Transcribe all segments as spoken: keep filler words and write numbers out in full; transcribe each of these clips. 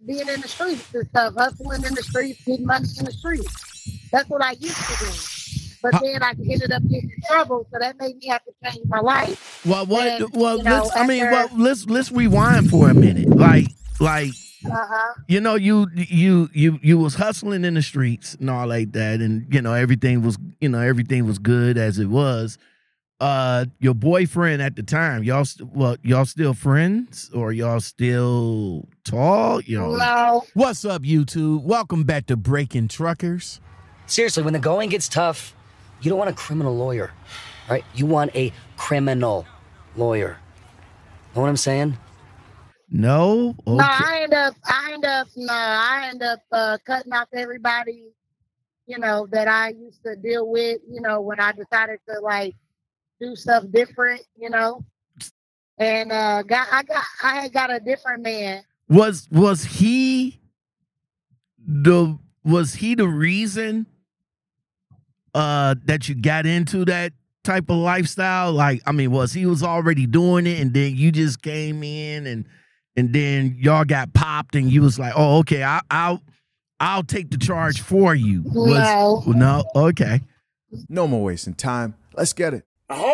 being in the streets and stuff, hustling in the streets, getting money in the streets. That's what I used to do. But How, then I ended up getting in trouble, so that made me have to change my life. well, what? And Well, you know, let's. I mean, well, after let's let's rewind for a minute. Like, like uh huh, you know, you you you you was hustling in the streets and all like that, and you know everything was you know everything was good as it was. Uh, your boyfriend at the time, y'all, st- well, y'all still friends or y'all still talk? You know, no, What's up, YouTube? Welcome back to Breaking Truckers. Seriously, when the going gets tough, you don't want a criminal lawyer, right? You want a criminal lawyer. Know what I'm saying? no, no, okay, I end up, I end up, no, I end up uh, cutting off everybody, you know, that I used to deal with. You know, when I decided to like do stuff different, you know, and uh, got, I got, I had got a different man. was was he the was he the reason uh that you got into that type of lifestyle? Like, I mean, was he was already doing it and then you just came in and and then y'all got popped and you was like, oh, okay, I, I'll I'll take the charge for you. Was No, no, okay. No more wasting time. Let's get it.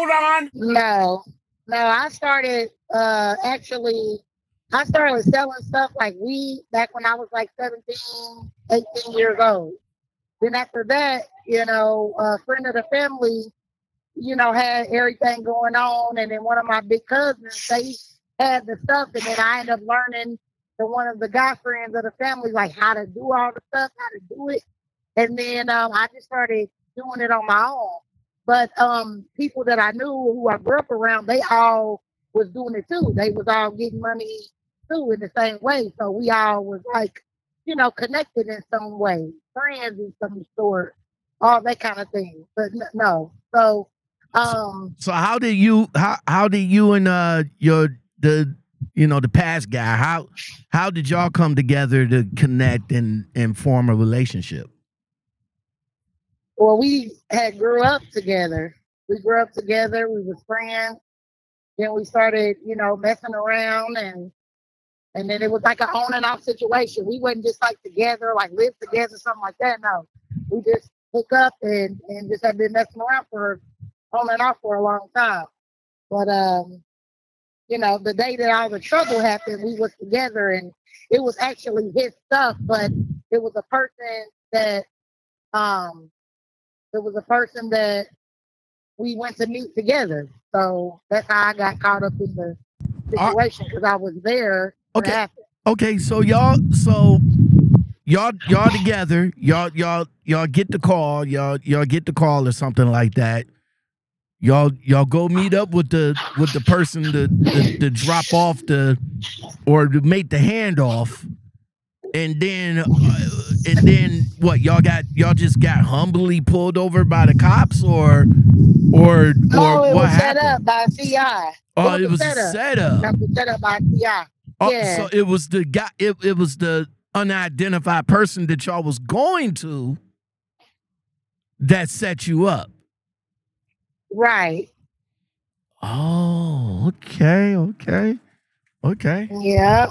no, no. I started uh, actually. I started selling stuff like weed back when I was like seventeen, eighteen years old. Then after that, you know, a friend of the family, you know, had everything going on. And then one of my big cousins, they had the stuff. And then I ended up learning from one of the guy friends of the family, like how to do all the stuff, how to do it. And then um, I just started doing it on my own. But um, people that I knew who I grew up around, they all was doing it too. They was all getting money too in the same way. So we all was like, you know, connected in some way, friends in some sort, all that kind of thing. But n- no, so um, So how did you how how did you and uh your the you know the past guy how how did y'all come together to connect and and form a relationship? well, we had grew up together. We grew up together. We was friends. Then we started, you know, messing around, and and then it was like an on and off situation. We wasn't just like together, like live together, something like that. No, we just hook up and and just have been messing around for on and off for a long time. But um, you know, the day that all the trouble happened, we was together, and it was actually his stuff, but it was a person that um, it was a person that we went to meet together. So that's how I got caught up in the Uh, situation because I was there when it okay, happened. okay. So y'all, so y'all, y'all together. Y'all, y'all, y'all get the call. Y'all, y'all get the call or something like that. Y'all, y'all go meet up with the with the person to to, to drop off the or to make the handoff, and then uh, and then what? Y'all got y'all just got humbly pulled over by the cops or or No, or it what was set up happened? by C I. Oh, It it was was a a setup. setup. That was set up by C I. Oh, Yeah. so it was the guy. It, it was the unidentified person that y'all was going to that set you up. Right. Oh, okay, okay, okay. Yep.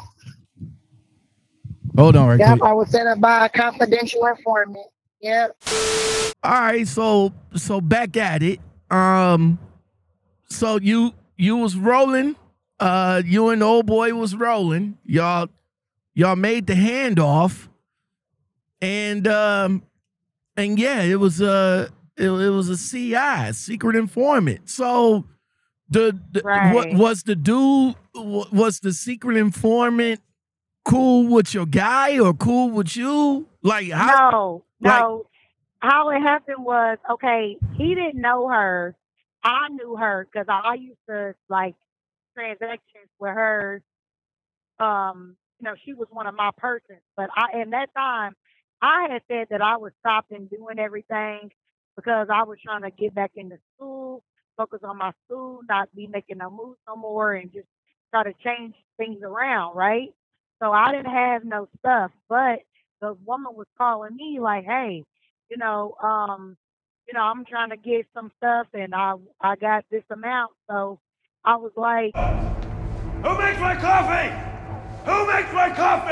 Hold on, right Yep. quick. I was set up by a confidential informant. Yep. All right, so so back at it. Um, so you you was rolling. Uh, you and the old boy was rolling. Y'all y'all made the handoff, and um, and yeah, it was a it, it was a C I, secret informant. So the, the what Right. was the dude? wa- Was the secret informant cool with your guy or cool with you? Like how? No, Like no. How it happened was okay. He didn't know her. I knew her because I, I used to like transactions with her. Um, you know, she was one of my persons. But I, in that time, I had said that I would stop and doing everything because I was trying to get back into school, focus on my school, not be making no moves no more, and just try to change things around, right? So I didn't have no stuff, but the woman was calling me like, "Hey, you know, um, you know, I'm trying to get some stuff, and I I got this amount." So I was like, Who makes my coffee? Who makes my coffee?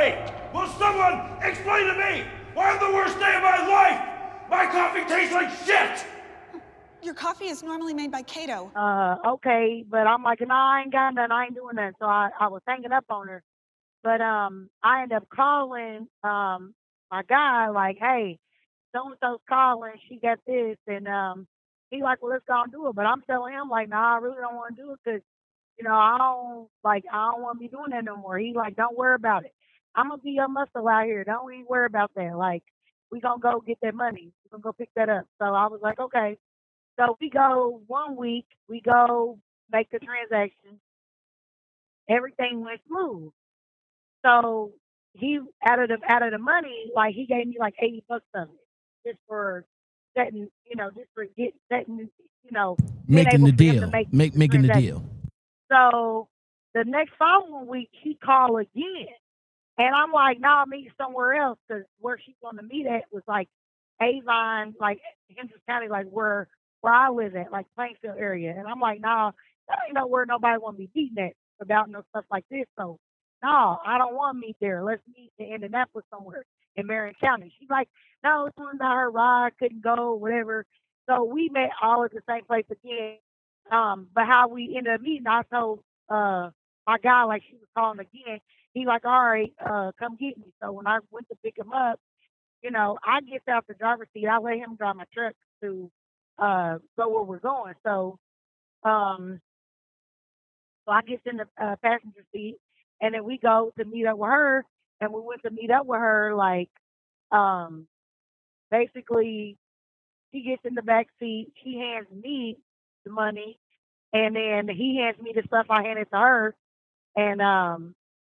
Will someone explain to me why on the worst day of my life, my coffee tastes like shit? Your coffee is normally made by Cato. Uh, okay, but I'm like, no, I ain't got nothing. I ain't doing that. So I, I was hanging up on her. But um, I ended up calling um my guy, like, hey, so-and-so's calling. She got this. And um, he like, well, let's go and do it. But I'm telling him, like, no, nah, I really don't want to do it because, you know, I don't, like, I don't want to be doing that no more. He like, don't worry about it. I'm going to be your muscle out here. Don't even worry about that. Like, we going to go get that money. We're going to go pick that up. So I was like, okay. So we go one week, we go make the transaction. Everything went smooth. So he out of the out of the money, like he gave me like eighty bucks of it, just for setting, you know, just for get setting, you know, Making the being able for him to deal. make Make the making the transaction. deal. So the next following week, he called again, and I'm like, "No, nah, meet somewhere else," because where she's going to meet at was like Avon, like Hendricks County, like where where I live at, like Plainfield area. And I'm like, "Nah, that ain't nowhere nobody want to be meeting at about no stuff like this." So, no, I don't want to meet there. Let's meet in Indianapolis somewhere in Marion County. She's like, "No, it's one about her ride, couldn't go, whatever." So we met all at the same place again. Um, but how we ended up meeting, I told uh my guy, like, she was calling again. He like, all right, uh, come get me. So when I went to pick him up, you know, I get out the driver's seat. I let him drive my truck to uh go where we're going. So um, so I get in the uh, passenger seat, and then we go to meet up with her. And we went to meet up with her, like, um, basically, she gets in the back seat. She hands me the money, and then he hands me the stuff I handed to her. And um,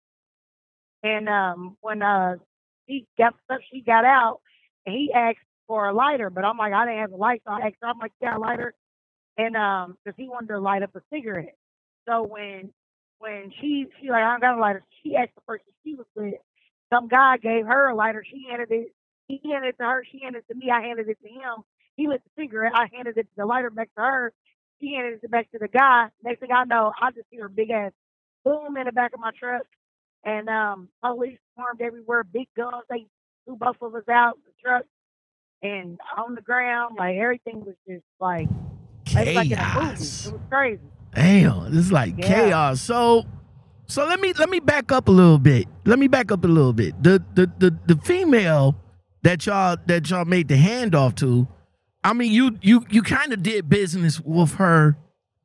and um, when uh, she got the stuff, she got out, and he asked for a lighter, but I'm like, I didn't have a light, so I asked her, I'm like, yeah, a lighter, and um, because he wanted to light up a cigarette. So when when she she like, I don't got a lighter, she asked the person she was with. Some guy gave her a lighter. She handed it. He handed it to her. She handed it to me. I handed it to him. He lit the cigarette. I handed it the lighter back to her. She handed it back to the guy. Next thing I know, I just hear a big ass boom in the back of my truck, and um, police swarmed everywhere. Big guns. They threw both of us out the truck and on the ground. Like, everything was just like, it was like in a movie. Chaos. It was crazy. Damn, this is like Yeah. chaos. So, so let me let me back up a little bit. Let me back up a little bit. The the the the female that y'all that y'all made the handoff to, I mean, you you you kind of did business with her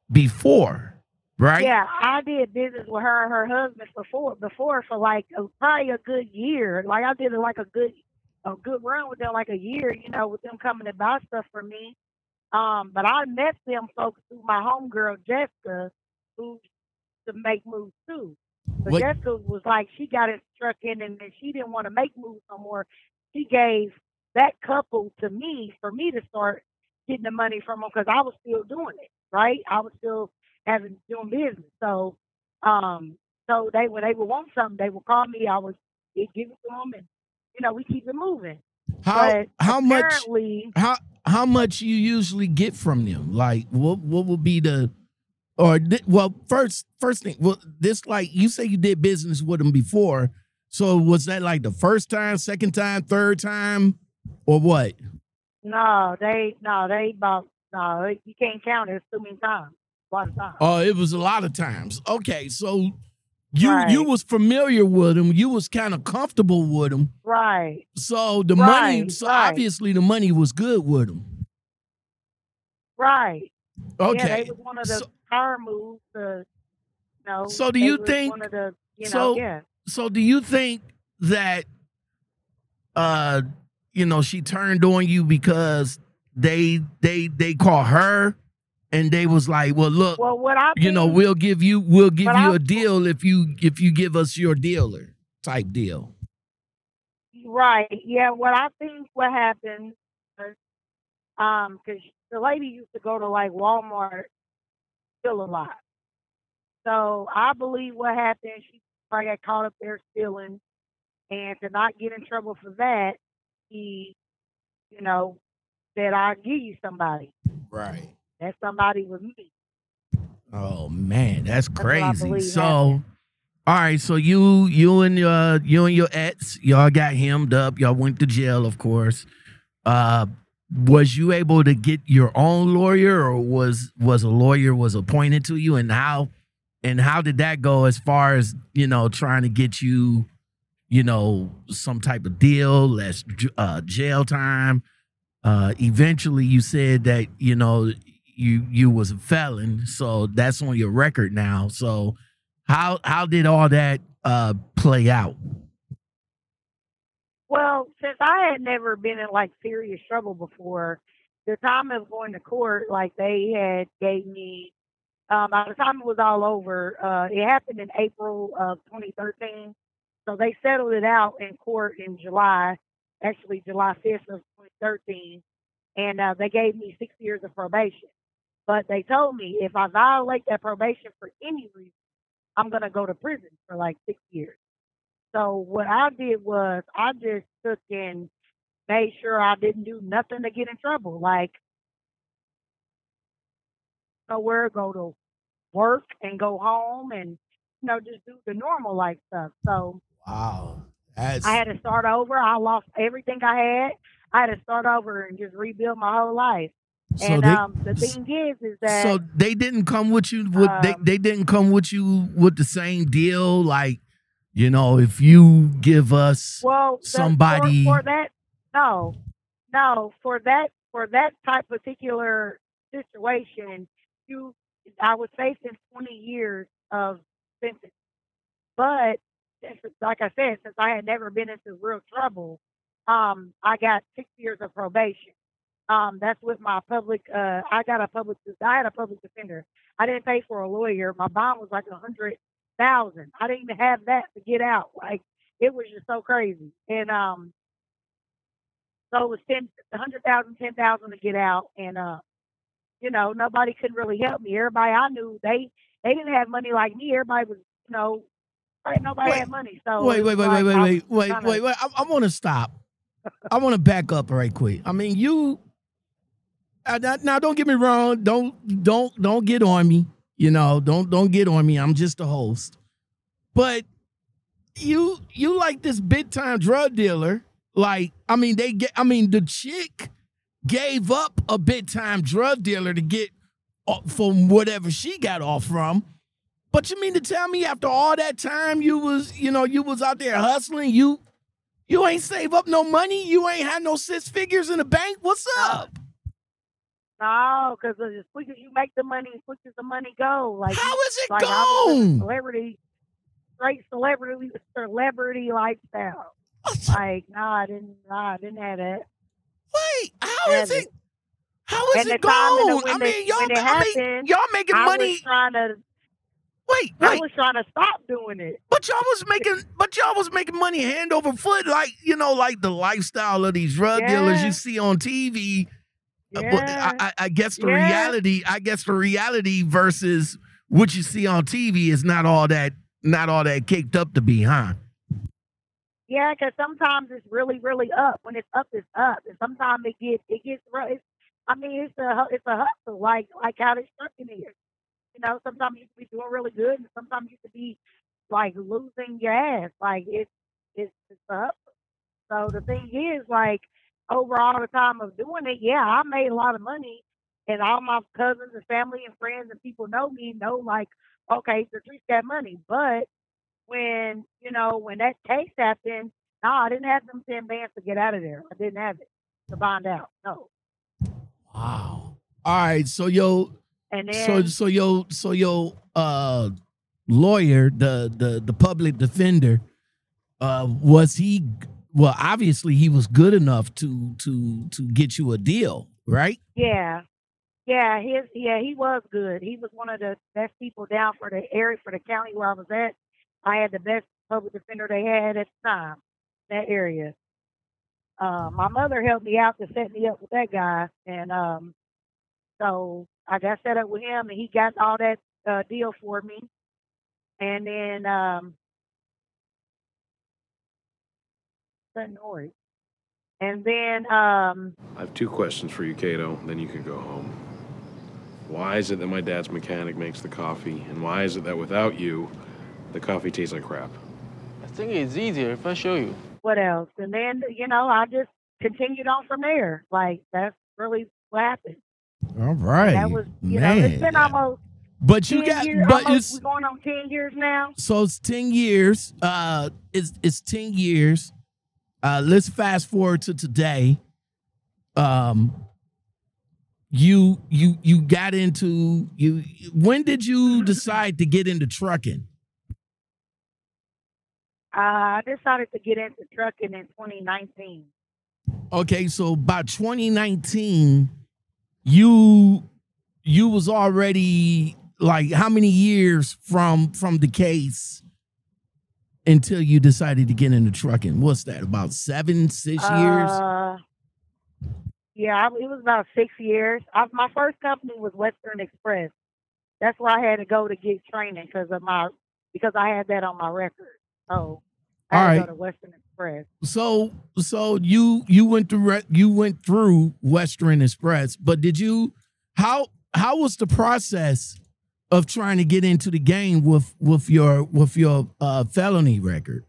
before, right? Yeah, I did business with her and her husband before, before for like a, probably a good year. Like, I did like a good, a good run with them, like a year, you know, with them coming to buy stuff for me. Um, but I met them folks through my homegirl Jessica, who to make moves too. But What- Jessica was like, she got it struck in, and then she didn't want to make moves no more. She gave that couple to me for me to start getting the money from them, because I was still doing it, right? I was still having doing business. So, um, so they when they would want something, they would call me. I would give it to them, and you know, we keep it moving. How But how much apparently, how how much you usually get from them? Like, what what would be the or thi- well, first first thing, well, this, like, you say you did business with them before, so was that like the first time, second time, third time, or what? no, they no, they about no, they- you can't count it. It's too many times, a lot of times. Oh, it was a lot of times. Okay, so you Right. you was familiar with them, you was kind of comfortable with them, Right. so the money, Right, so right. obviously the money was good with them. Right. Yeah, Okay, they was one of the so, power moves. To, you know, So do they you was think- one of the, you know, so yeah. so do you think that uh you know she turned on you because they they they call her and they was like, well, look, Well, what I you know, think- we'll give you we'll give But you I- a deal if you if you give us your dealer type deal. Right. Yeah. What I think what happened was, um, because the lady used to go to like Walmart still a lot. So I believe what happened, she probably got caught up there stealing, and to not get in trouble for that, he, you know, said, I'll give you somebody. Right. That somebody was me. Oh man, that's what I crazy. believe So happened. All right, so you you and your you and your ex, y'all got hemmed up. Y'all went to jail, of course. Uh, was you able to get your own lawyer, or was was a lawyer was appointed to you? And how and how did that go as far as, you know, trying to get you, you know, some type of deal, less uh, jail time? Uh, eventually, you said that, you know, you you was a felon, so that's on your record now. So how how did all that uh, play out? Well, since I had never been in like serious trouble before, the time of going to court, like they had gave me, um, by the time it was all over, uh, it happened in April of twenty thirteen. So they settled it out in court in July, actually July fifth of twenty thirteen. And uh, they gave me six years of probation. But they told me if I violate that probation for any reason, I'm going to go to prison for like six years. So what I did was I just took and made sure I didn't do nothing to get in trouble, like nowhere, go to work and go home and, you know, just do the normal life stuff. So Wow, that's I had to start over. I lost everything I had. I had to start over and just rebuild my whole life. so And they um, the thing is, is that so they didn't come with you with they, um, they didn't come with you with the same deal, like, you know, if you give us well, the, somebody for, for that, no, no, for that, for that type particular situation, you, I was facing twenty years of sentence. But since- like I said, since I had never been into real trouble, um, I got six years of probation. Um, that's with my public. Uh, I got a public. I had a public defender. I didn't pay for a lawyer. My bond was like a hundred thousand. I didn't even have that to get out. Like it was just so crazy. And um, so it was ten, a hundred thousand, ten thousand to get out. And uh, you know, nobody could really help me. Everybody I knew, they they didn't have money like me. Everybody was, you know, right? Nobody Wait, had money. So wait, it wait, was wait, wait, like wait, I was wait, wait, kind wait, of wait. I, I want to stop. I want to back up right quick. I mean, you uh, now, now don't get me wrong. Don't don't don't get on me. You know, don't don't get on me. I'm just a host. But you you like this big time drug dealer. Like, I mean, they get. I mean, the chick gave up a big time drug dealer to get uh, from whatever she got off from. But you mean to tell me after all that time you was, you know, you was out there hustling, you you ain't save up no money, you ain't had no six figures in the bank? What's up? no, because as quick as you make the money, as quick as the money go. Like How is it like I was living gone? celebrity, straight celebrity, celebrity lifestyle. Like no, I didn't. No, I didn't have that. Wait, how Have is it. it? How is And the it time and the- gone? when I the- mean, y'all, when it I mean, happened, y'all making I money. was trying to. Wait, I wait, was trying to stop doing it. but y'all was making, but y'all was making money hand over foot, like, you know, like the lifestyle of these drug dealers Yeah. you see on T V. Uh, but Yeah. I, I- I guess the Yeah. reality, I guess the reality versus what you see on T V is not all that, not all that caked up to be, huh? Yeah, because sometimes it's really, really up. When it's up, it's up, and sometimes it gets, it gets. ru- It's, I mean, it's a, hu- it's a hustle, like, like how this trucking is. You know, sometimes you can be doing really good, and sometimes you could be like losing your ass. Like it's, it's, it's a hustle. So the thing is, like, over all the time of doing it, yeah, I made a lot of money, and all my cousins and family and friends and people know me, know like, okay, Patrice got money. But when you know when that case happened, no, I didn't have them ten bands to get out of there. I didn't have it to bond out. No, Wow. All right. So yo, and so then so yo, so yo, uh, lawyer, the the the public defender, uh, was he? Well, obviously he was good enough to to to get you a deal, right? yeah, yeah, his yeah, he was good. He was one of the best people down for the area for the county where I was at. I had the best public defender they had at the time, that area. Uh, my mother helped me out to set me up with that guy, and um, so I got set up with him, and he got all that uh, deal for me. And then um, that noise. And then um, I have two questions for you, Cato, then you can go home. Why is it that my dad's mechanic makes the coffee? And why is it that without you, The coffee tastes like crap. I think it's easier if I show you. What else? And then, you know, I just continued on from there. Like, that's really what happened. All And right, that was, you know, it's been man. almost But you ten got, years, but almost, we're it's going on ten years now. so it's ten years. Uh, it's it's ten years. Uh, let's fast forward to today. Um, you you you got into you. When did you decide to get into trucking? Uh, I decided to get into trucking in twenty nineteen. Okay, so by twenty nineteen, you you was already like how many years from from the case until you decided to get into trucking? What's that? About seven, six years? Uh, yeah, I, it was about six years. I, my first company was Western Express. That's where I had to go to get training because of my because I had that on my record. So I All had to right. go to Western Express. So so you you went through re- you went through Western Express, but did you how how was the process of trying to get into the game with with your with your uh, felony record?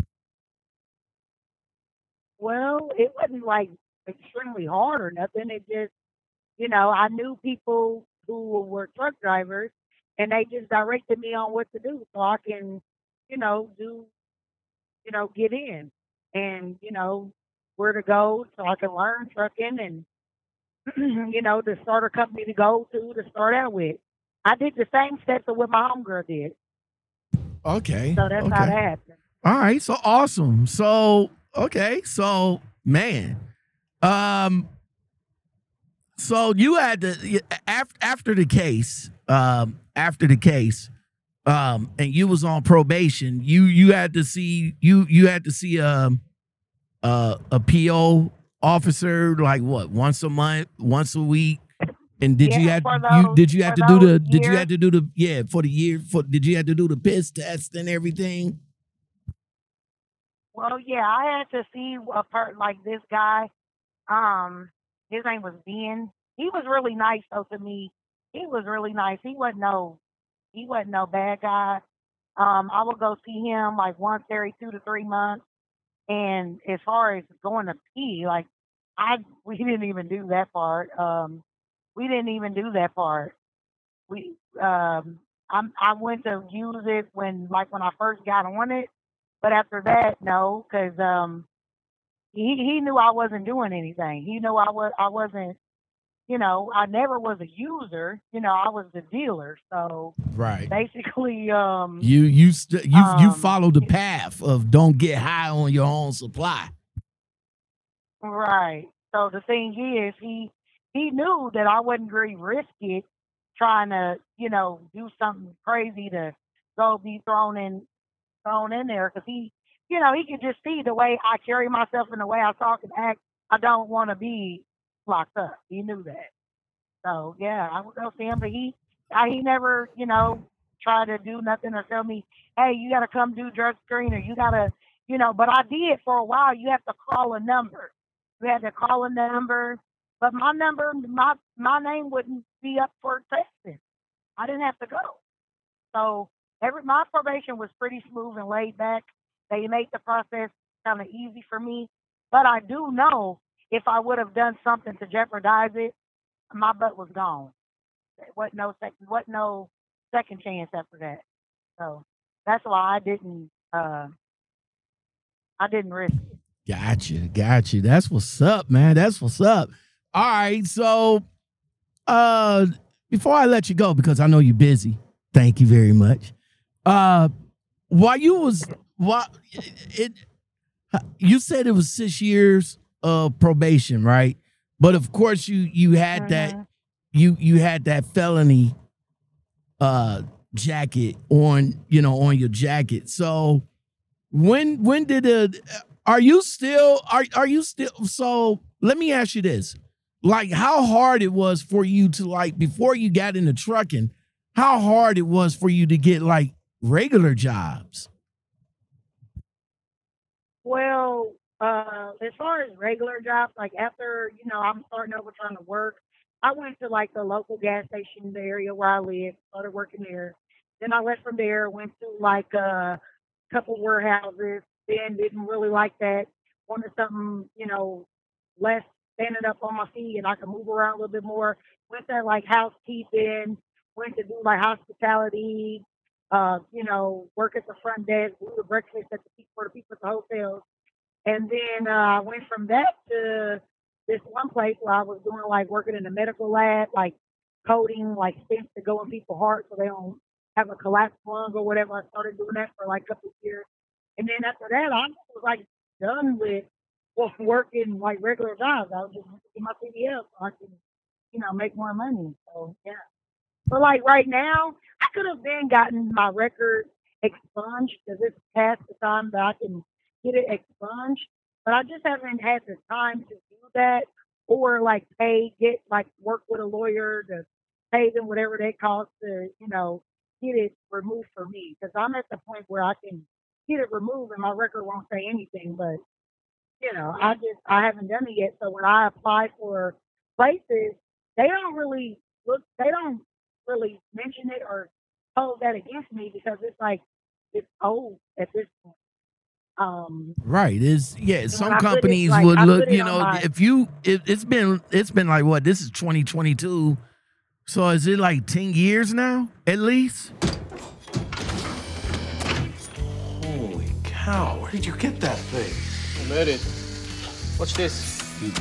Well, it wasn't like extremely hard or nothing. It just, you know, I knew people who were truck drivers and they just directed me on what to do so I can, you know, do, you know, get in and, you know, where to go so I can learn trucking and, you know, to start a company to go to to start out with. I did the same steps of what my homegirl did. Okay. So that's how Okay. that happened. All right. So awesome. So okay. So man, um, so you had to after after the case, um, after the case, um, and you was on probation. You you had to see you you had to see um uh, a P O officer like what once a month, once a week. And did you Yeah, have for you those did you for have to do those the did you years. have to do the yeah for the year for did you have to do the piss test and everything? Well, yeah, I had to see a part like this guy. Um, his name was Ben. He was really nice though to me. He was really nice. He wasn't no he wasn't no bad guy. Um, I would go see him like once every two to three months. And as far as going to pee, like I we didn't even do that part. Um, we didn't even do that part. We um I'm I went to use it when like when I first got on it, but after that, no, because um he he knew I wasn't doing anything. He knew I was I wasn't, you know, I never was a user. You know, I was the dealer. So Right. basically, um, You you st- you you um, follow the path of don't get high on your own supply. right. So the thing is, he he knew that I wasn't going to risk it trying to, you know, do something crazy to go be thrown in thrown in there because he, you know, he could just see the way I carry myself and the way I talk and act. I don't want to be locked up. He knew that. So yeah, I would go see him, but he, I, he never, you know, tried to do nothing or tell me, hey, you got to come do drug screen or you got to, you know. But I did for a while. You have to call a number. You had to call a number, but my number, my my name wouldn't be up for testing. I didn't have to go. So every my probation was pretty smooth and laid back. They made the process kind of easy for me. But I do know if I would have done something to jeopardize it, my butt was gone. What no second what no second chance after that. So that's why I didn't uh I didn't risk it. Gotcha, gotcha. That's what's up, man. That's what's up. All right, so uh, before I let you go, because I know you're busy, thank you very much. Uh, while you was while it, you said it was six years of probation, right? But of course, you you had Mhm. that you you had that felony uh jacket on, you know, on your jacket. So when when did it? Are you still are are you still? So let me ask you this: like, how hard it was for you to like before you got into trucking? How hard it was for you to get like regular jobs? Well, uh, as far as regular jobs, like after, you know, I'm starting over trying to work, I went to like the local gas station in the area where I live, started working there. Then I went from there, went to like a couple warehouses. Then didn't really like that. Wanted something, you know, less standing up on my feet and I could move around a little bit more. Went to like housekeeping, went to do like hospitality, uh, you know, work at the front desk, do the breakfast at the people for the people at the hotels. And then uh, I went from that to this one place where I was doing like working in the medical lab, like coding, like stents to go in people's hearts so they don't have a collapsed lung or whatever. I started doing that for like a couple of years. And then after that, I was like done with well, working like regular jobs. I was just get my C D L so I can, you know, make more money. So yeah. But like right now, I could have been gotten my record expunged because it's past the time that I can get it expunged. But I just haven't had the time to do that or like pay, get like work with a lawyer to pay them whatever they cost to, you know, get it removed for me. Because I'm at the point where I can get it removed and my record won't say anything. But you know, I just I haven't done it yet. So when I apply for places, they don't really look. They don't really mention it or hold that against me because it's like it's old at this point. Um, right. It's yeah. Some I put it, companies like, would I look. put it You on know, my- if you it, it's been it's been like what? This is twenty twenty-two. So is it like ten years now at least? Holy cow, where did you get that thing? I made it. Watch this.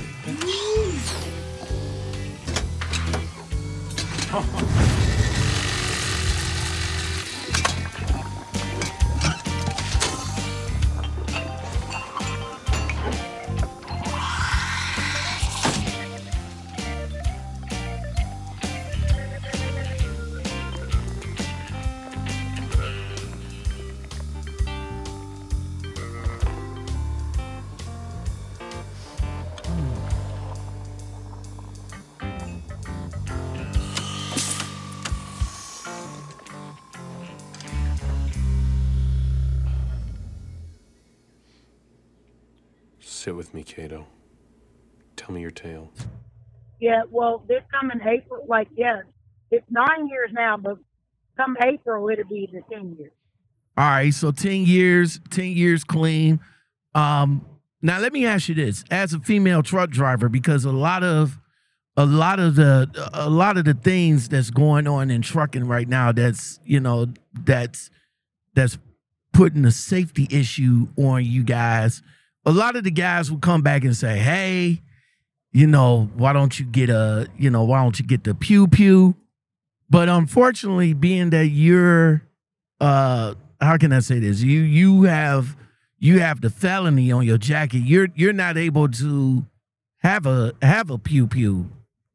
Sit with me, Kato. Tell me your tale. Yeah, well, this coming April, like yeah, it's nine years now, but come April it'll be the ten years. All right, so ten years, ten years clean. Um, now let me ask you this: as a female truck driver, because a lot of, a lot of the, a lot of the things that's going on in trucking right now, that's you know, that's that's putting a safety issue on you guys. A lot of the guys will come back and say, "Hey, you know, why don't you get a, you know, why don't you get the pew pew?" But unfortunately, being that you're, uh, how can I say this? You you have you have the felony on your jacket. You're you're not able to have a have a pew pew.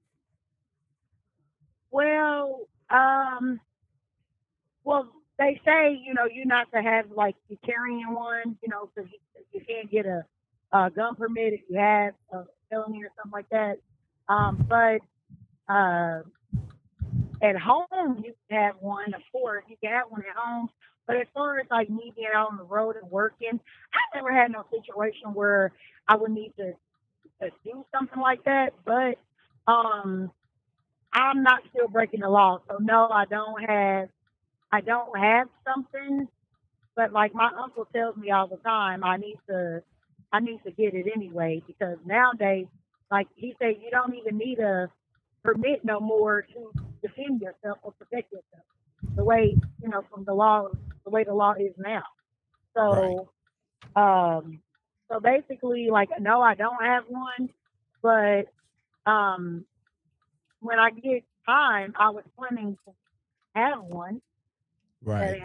Well, um, well, they say you know you're not to have like you carrying one, you know, because you, you can't get a, a gun permit if you have a felony or something like that. Um, but uh, at home you can have one, of course, you can have one at home. But as far as like me being out on the road and working, I never had no situation where I would need to, to do something like that. But um, I'm not still breaking the law, so no, I don't have. I don't have something, but like my uncle tells me all the time, I need to, I need to get it anyway because nowadays, like he said, you don't even need a permit no more to defend yourself or protect yourself. The way you know from the law, the way the law is now. So, right. um, so basically, like no, I don't have one, but um, when I get time, I was planning to have one. Right.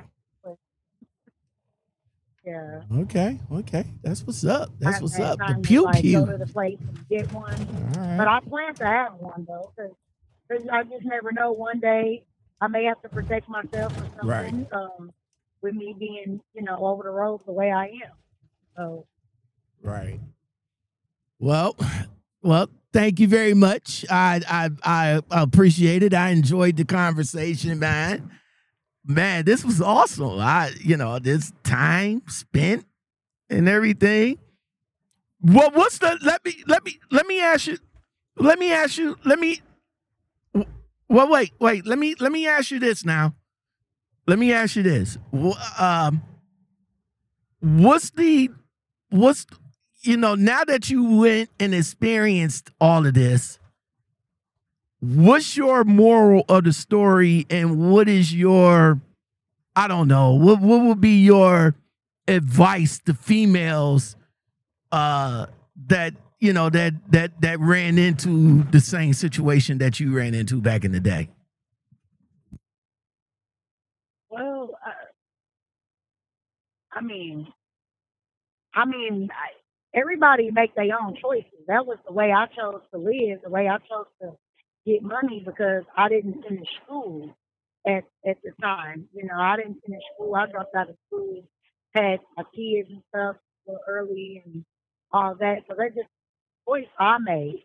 Yeah. Okay. Okay. That's what's up. That's what's up. The to, pew like, pew. Go to the place and get one. All right. But I plan to have one though, because I just never know. One day I may have to protect myself or something. Right. Um, with me being, you know, over the road the way I am. So. Right. Well. Well. Thank you very much. I I I appreciate it. I enjoyed the conversation, man. Man, this was awesome. I, you know, this time spent and everything. What what's the let me let me let me ask you let me ask you let me well wait, wait, let me let me ask you this now. let me ask you this. Um, what's the, what's, you know, now that you went and experienced all of this, what's your moral of the story, and what is your, I don't know, what what would be your advice to females uh, that, you know, that that that ran into the same situation that you ran into back in the day? Well, uh, I mean, I mean, I, everybody make their own choices. That was the way I chose to live, the way I chose to get money, because I didn't finish school at at the time. You know, I didn't finish school. I dropped out of school, had my kids and stuff so early and all that. So that's just a choice I made.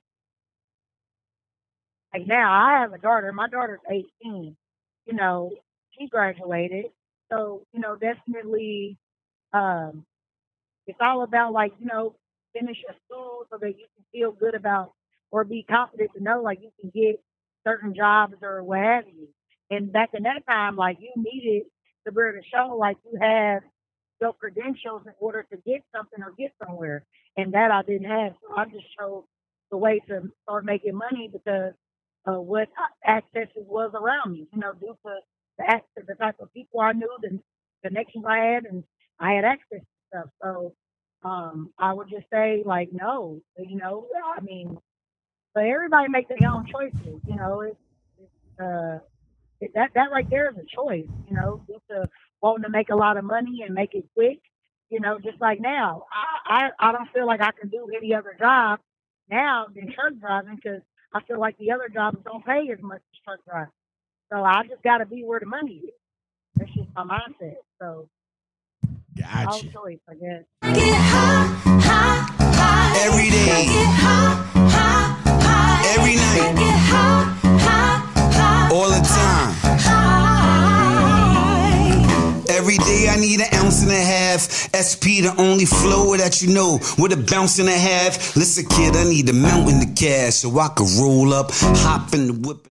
Like now, I have a daughter. My daughter's eighteen. You know, she graduated. So, you know, definitely, um, it's all about, like, you know, finish your school so that you can feel good about, or be confident to know, like, you can get certain jobs or what have you. And back in that time, like, you needed to be able to show, like, you have your credentials in order to get something or get somewhere. And that I didn't have. So I just chose the way to start making money because of what access was around me, you know, due to the access, the type of people I knew, the connections I had, and I had access to stuff. So um, I would just say, like, no, you know, I mean, but everybody make their own choices, you know. It's, it's uh, it, that that right there is a choice, you know, due to wanting to make a lot of money and make it quick, you know. Just like now, I I, I don't feel like I can do any other job now than truck driving because I feel like the other jobs don't pay as much as truck driving. So I just got to be where the money is. That's just my mindset. So, gotcha. All choice, I guess. Get high, high, high. Every day. Get high, high, high. Every night. Get high, high, high. All the time. High. Every day I need an ounce and a half. S P the only flow that you know. With a bounce and a half. Listen, kid, I need a mountain to cash so I could roll up, hop in the whip.